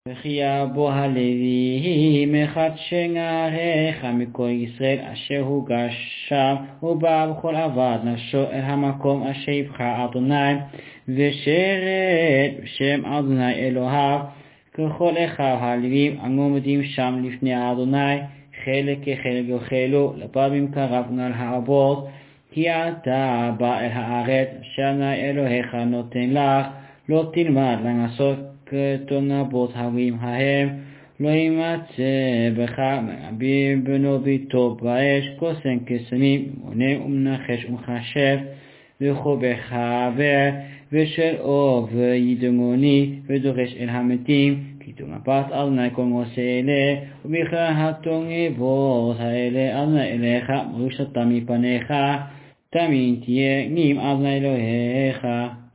וכי בו הלוי מחד שנעריך מכל ישראל אשר הוגש שם ובא בכל עבד נפשו אל המקום אשר יבחר אדוני ושרת בשם אדוני אלוהיו ככל אחיו הלוויים עומדים שם לפני אדוני חלק כחלק יאכלו לבד ממקרב על האבות כי אתה בא אל הארץ אשר אדוני אלוהיך נותן לך לא תלמד לעשות כתונבות הווים ההם לא ימצא בך מרבים בנו ביתו באש כוסן כסמים מונה ומנחש ומחשב וכו בחבר ושל אוב ידמוני ודורש אל המתים כי תונבת אדוני כל מעשה אלה ובכלל התונבות האלה אדוני אליך מרושתה מפניך תמיד תהיה עם אדוני אלוהיך